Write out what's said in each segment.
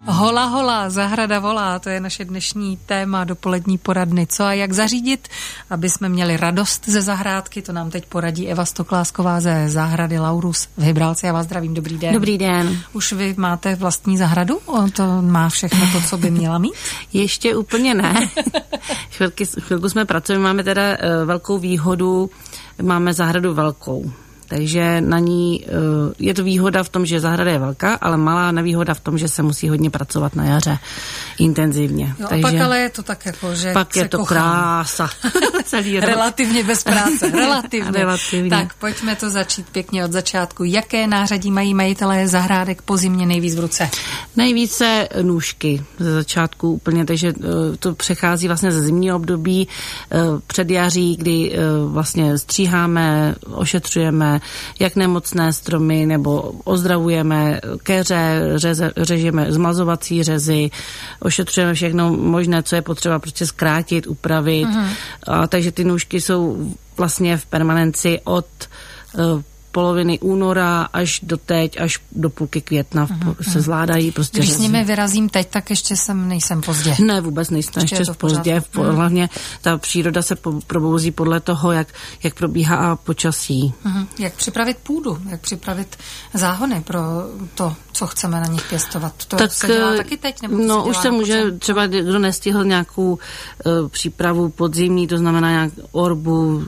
Hola, hola, zahrada volá, to je naše dnešní téma dopolední poradny. Co a jak zařídit, aby jsme měli radost ze zahrádky, to nám teď poradí Eva Stoklásková ze zahrady Laurus v Hybrálci. Já vás zdravím, dobrý den. Dobrý den. Už vy máte vlastní zahradu? To má všechno to, co by měla mít? Ještě úplně ne. Chvilku jsme pracujeme, máme teda velkou výhodu, máme zahradu velkou. Takže na ní je to výhoda v tom, že zahrada je velká, ale malá nevýhoda v tom, že se musí hodně pracovat na jaře intenzivně. Jo, takže pak ale je to tak jako, že pak je to krása. Relativně bez práce. Relativně. Tak pojďme to začít pěkně od začátku. Jaké nářadí mají majitelé zahrádek po zimě nejvíc v ruce? Nejvíce nůžky ze začátku úplně, takže to přechází vlastně ze zimního období před jaří, kdy vlastně stříháme, ošetřujeme jak nemocné stromy, nebo ozdravujeme keře, řežeme zmazovací řezy, ošetřujeme všechno možné, co je potřeba prostě zkrátit, upravit. Takže ty nůžky jsou vlastně v permanenci od poloviny února až do teď, až do půlky května se zvládají. Prostě když s nimi vyrazím teď, tak ještě nejsem pozdě. Ne, vůbec nejsem ještě pozdě. Hlavně ta příroda se probouzí podle toho, jak probíhá počasí. Jak připravit půdu, jak připravit záhony pro to, co chceme na nich pěstovat. To tak, se dělá taky teď? Nebo už se může, třeba kdo nestihl nějakou přípravu podzimní, to znamená nějak orbu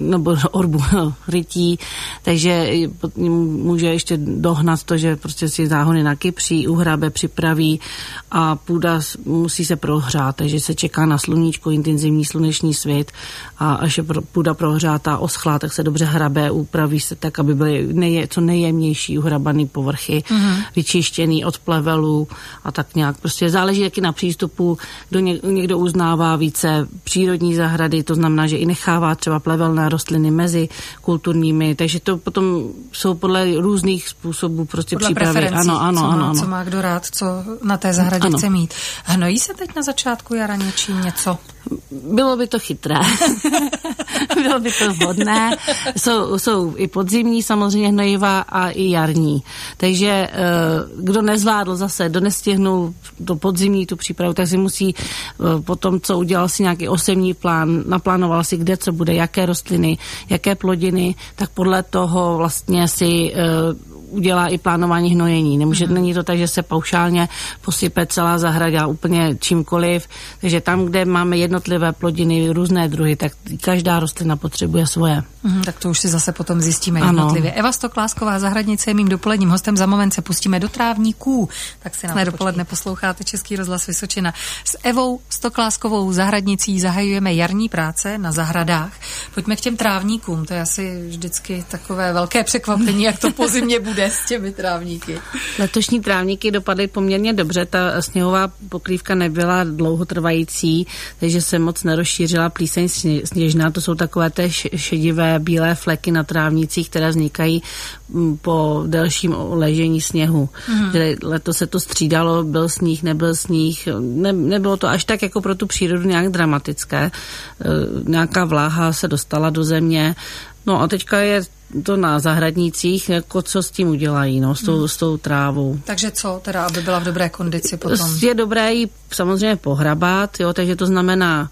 rytí, takže může ještě dohnat to, že prostě si záhony nakypří, uhrabe, připraví a půda musí se prohřát, takže se čeká na sluníčko, intenzivní sluneční svit a až je půda prohřátá, oschlá, tak se dobře hrabe, upraví se tak, aby byly co nejjemnější uhrabaný povrchy, vyčištěný od plevelů a tak nějak. Prostě záleží taky na přístupu, někdo uznává více přírodní zahrady, to znamená, že i nechává třeba plevelné rostliny mezi kulturními, takže to potom jsou podle různých způsobů prostě podle přípravy. Ano. Co má kdo rád, co na té zahradě chce mít. Hnojí se teď na začátku jara něčím něco? Bylo by to chytré. Bylo by to vhodné. Jsou i podzimní samozřejmě hnojiva a i jarní. Takže kdo nezvládl zase, kdo nestihnul do podzimní tu přípravu, tak si musí potom, co udělal si nějaký osevní plán, naplánoval si, kde co bude, jaké rostliny, jaké plodiny, tak podle toho vlastně si udělá i plánování hnojení. Není to tak, že se paušálně posype celá zahrada úplně čímkoliv. Takže tam, kde máme jednotlivé plodiny, různé druhy, tak každá rostlina potřebuje svoje. Tak to už si zase potom zjistíme jednotlivě. Eva Stoklásková, zahradnice, je mým dopoledním hostem. Za moment se pustíme do trávníků. Tak si na dopoledne posloucháte Český rozhlas Vysočina. S Evou Stokláskovou, zahradnicí, zahajujeme jarní práce na zahradách. Pojďme k těm trávníkům. To je asi vždycky takové velké překvapení, jak to po zimě bude s těmi trávníky. Letošní trávníky dopadly poměrně dobře. Ta sněhová pokrývka nebyla dlouhotrvající, takže se moc nerozšířila plíseň sněžná. To jsou takové té šedivé bílé fleky na trávnicích, které vznikají po delším ležení sněhu. Letos se to střídalo, byl sníh, nebyl sníh. Nebylo to až tak jako pro tu přírodu nějak dramatické. Nějaká vláha se dostala do země. No a teďka je to na zahradnících, jako co s tím udělají, s tou trávou. Takže co teda, aby byla v dobré kondici potom? Je dobré ji samozřejmě pohrabat, jo, takže to znamená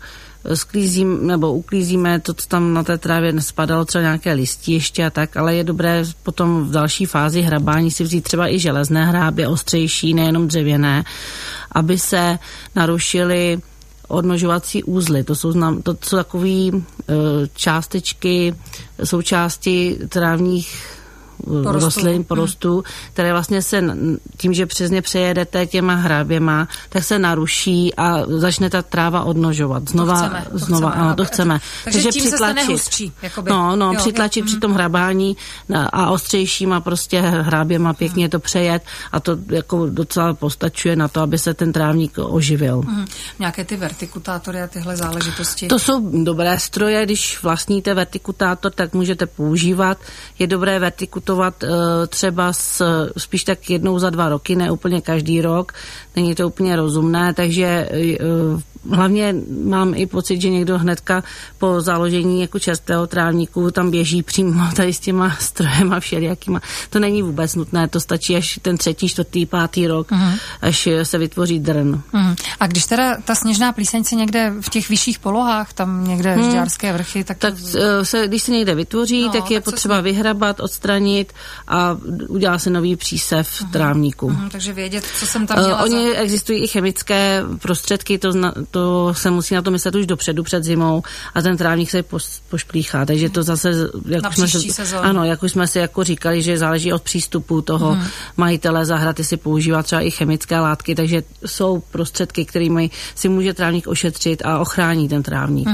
uklízíme to, co tam na té trávě nespadalo, třeba nějaké listí ještě a tak, ale je dobré potom v další fázi hrabání si vzít třeba i železné hrábě, ostřejší, nejenom dřevěné, aby se narušily odmnožovací úzly. To jsou takové částečky, součásti trávních rostlin, porostů, které vlastně se tím, že přes ně přejedete těma hráběma, tak se naruší a začne ta tráva odmnožovat. To chceme. Takže tím se stane hustší. Přitlačit při tom hrabání a ostřejšíma prostě hráběma pěkně to přejet a to jako docela postačuje na to, aby se ten trávník oživil. Nějaké ty vertikutátory a tyhle záležitosti? To jsou dobré stroje, když vlastníte vertikutátor, tak můžete používat. Je dobré vertikutovat třeba spíš tak jednou za 2 roky, ne úplně každý rok. Není to úplně rozumné, takže hlavně mám i pocit, že někdo hnedka po založení jako čerstvého trávníku tam běží přímo tady s těma strojema všelijakýma. To není vůbec nutné, to stačí až ten 3., 4., 5. rok, až se vytvoří drn. A když teda ta sněžná plíseň se někde v těch vyšších polohách, tam někde Žďárské vrchy, tak když se někde vytvoří, tak je potřeba vyhrabat, odstranit a udělá se nový přísev trávníku. Takže vědět, co jsem tam měla. Existují i chemické prostředky, to se musí na to myslet už dopředu před zimou a ten trávník se pošplíchá, takže to zase jak už jsme si jako říkali, že záleží od přístupu toho majitele zahrady, si používá třeba i chemické látky, takže jsou prostředky, kterými si může trávník ošetřit a ochrání ten trávník.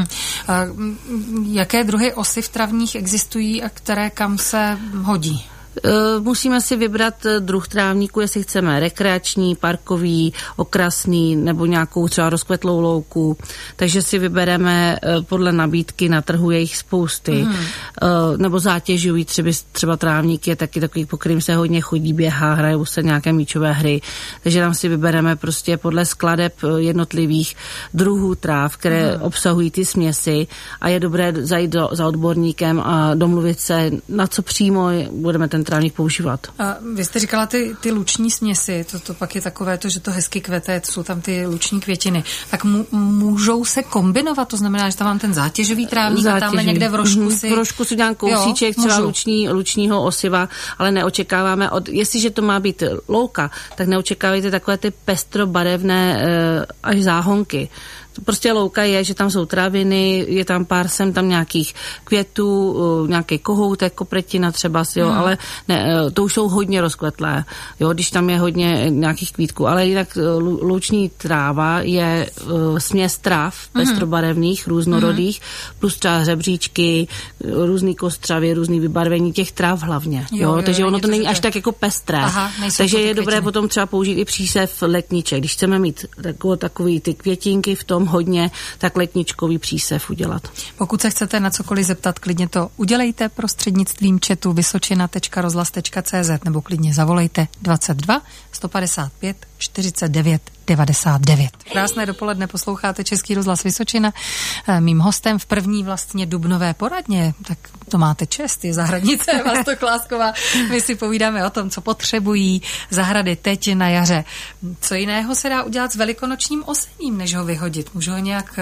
A jaké druhy osiv travních existují a které kam se hodí? Musíme si vybrat druh trávníku, jestli chceme rekreační, parkový, okrasný nebo nějakou třeba rozkvetlou louku. Takže si vybereme podle nabídky na trhu, je jich spousty. Nebo zátěžují, třeba trávník je taky takový, po kterým se hodně chodí, běhá, hrajou se nějaké míčové hry. Takže tam si vybereme prostě podle skladeb jednotlivých druhů tráv, které obsahují ty směsi a je dobré zajít za odborníkem a domluvit se, na co přímo budeme ten trávník používat. A vy jste říkala ty luční směsi, to pak je takové to, že to hezky kvete, jsou tam ty luční květiny. Tak můžou se kombinovat, to znamená, že tam mám ten zátěžový trávník a tamhle někde v rožku si... V rožku si dělám kousíček třeba lučního osiva, ale neočekáváme, jestliže to má být louka, tak neočekávejte takové ty pestrobarevné až záhonky. Prostě louka je, že tam jsou traviny, je tam pár tam nějakých květů, nějaký kohoutek, kopretina třeba, ale ne, to už jsou hodně rozkvetlé, když tam je hodně nějakých kvítků, ale jinak luční tráva je směs tráv pestrobarevných, různorodých, plus třeba hřebříčky, různý kostřavy, různý vybarvení těch tráv hlavně. Takže ono to není až tak jako pestré. Takže je dobré potom třeba použít i přísev letniček. Když chceme mít takový ty květinky v tom hodně, tak letničkový přísev udělat. Pokud se chcete na cokoliv zeptat, klidně to udělejte prostřednictvím chatu vysočina.rozhlas.cz nebo klidně zavolejte 22 155 49 99. Krásné dopoledne, posloucháte Český rozhlas Vysočina. Mým hostem v první vlastně dubnové poradně, tak to máte čest, je zahradnice Eva Stoklásková. My si povídáme o tom, co potřebují zahrady teď na jaře. Co jiného se dá udělat s velikonočním osením, než ho vyhodit? Můžu ho nějak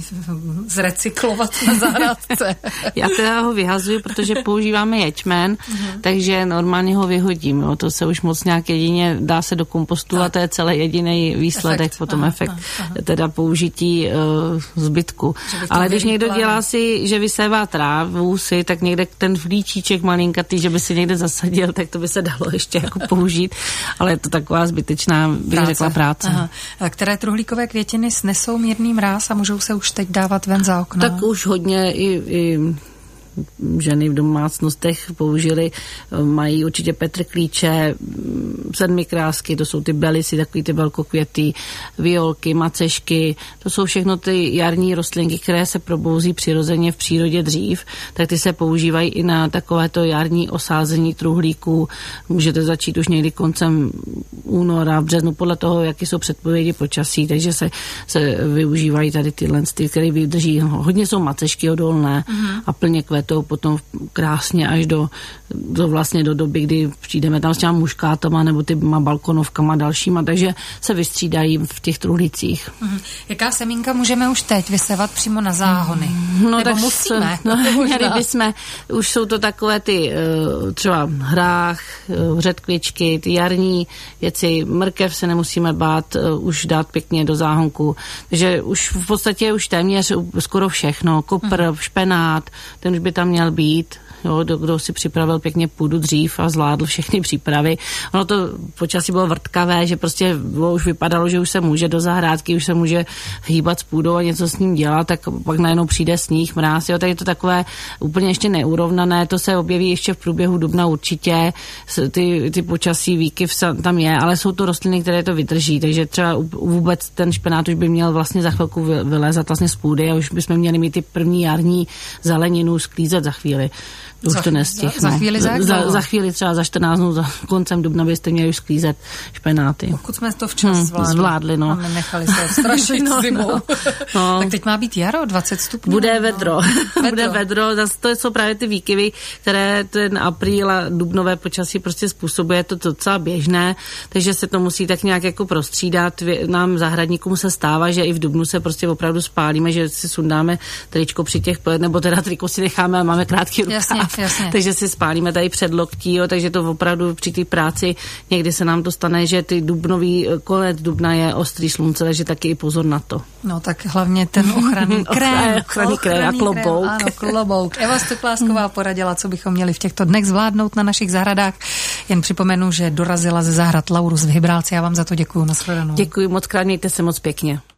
zrecyklovat na zahradce? Já teda ho vyhazuju, protože používáme ječmen, takže normálně ho vyhodím. To se už moc nějak jedině dá se do kompostu a to je celé jediný výsledek, potom efekt teda použití zbytku. Ale když někdo dělá si, že vysévá trávu tak někde ten vlíčíček malinkatý, že by si někde zasadil, tak to by se dalo ještě jako použít, ale je to taková zbytečná, bych řekla, práce. A které truhlíkové květiny snesou mírný mráz a můžou se už teď dávat ven za okno? Tak už hodně i ženy v domácnostech použili, mají určitě petrklíče, sedmikrásky, to jsou ty belisy, takový ty velkokvěty, violky, macešky, to jsou všechno ty jarní rostlinky, které se probouzí přirozeně v přírodě dřív, tak ty se používají i na takovéto jarní osázení truhlíků. Můžete začít už někdy koncem února, březnu, podle toho, jaké jsou předpovědi počasí, takže se využívají tady tyhle, které vydrží. Hodně jsou macešky odolné a plně kvetou potom krásně až do doby, kdy přijdeme tam s těma muškátama nebo tyma balkonovkama dalšíma, takže se vystřídají v těch truhlících. Jaká semínka můžeme už teď vysevat přímo na záhony? Nebo musíme? Měli bychom, už jsou to takové ty třeba hrách, řetkvičky, ty jarní věci, mrkev se nemusíme bát už dát pěkně do záhonku, takže už v podstatě už téměř skoro všechno, kopr, špenát, ten už by tam měl být, kdo si připravil pěkně půdu dřív a zvládl všechny přípravy. Ono to počasí bylo vrtkavé, že prostě už vypadalo, že už se může do zahrádky, už se může hýbat s půdou a něco s ním dělat, tak pak najednou přijde sníh, mráz, tak je to takové úplně ještě neurovnané, to se objeví ještě v průběhu dubna určitě, ty počasí výkyv tam je, ale jsou to rostliny, které to vydrží, takže třeba vůbec ten špenát už by měl vlastně za chvilku vylézat vlastně z půdy a už bychom měli mít ty první jarní zeleninu, sklízet za chvíli. Už to nestihnu. Za chvíli třeba za 14 dnů, za koncem dubna byste měli už sklízet špenáty. Pokud jsme to včas zvládli. No. A nechali se strašit zimou. No. Tak teď má být jaro, 20 stupňů. Bude vedro. Bude vedro. Zase to jsou právě ty výkyvy, které ten apríl a dubnové počasí prostě způsobuje, to docela běžné, takže se to musí tak nějak jako prostřídat. Nám zahradníkům se stává, že i v dubnu se prostě opravdu spálíme, že si sundáme tričko při těch, nebo teda triko si necháme a máme krátký rukáv. Jasně. Takže si spálíme tady před loktí, jo, takže to opravdu při té práci někdy se nám to stane, že ty konec dubna je ostrý slunce, takže taky i pozor na to. No tak hlavně ten ochranný krém. Ochranný krém a klobouk. Ano, klobouk. Eva Stoklásková poradila, co bychom měli v těchto dnech zvládnout na našich zahradách. Jen připomenu, že dorazila ze zahrad Laurus v Hybrálci. Já vám za to děkuju. Nashledanou. Děkuji moc krát, mějte se moc pěkně.